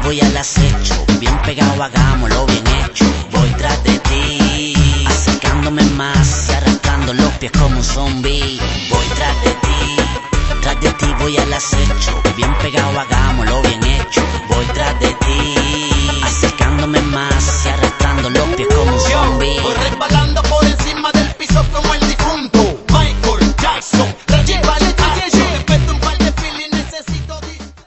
voy al acecho, bien pegado, hagámoslo bien hecho. Voy tras de ti, acercándome más, arrastrando los pies como un zombie. Voy tras de ti voy al acecho, bien pegado, hagámoslo bien hecho. Voy tras de ti, acercándome más,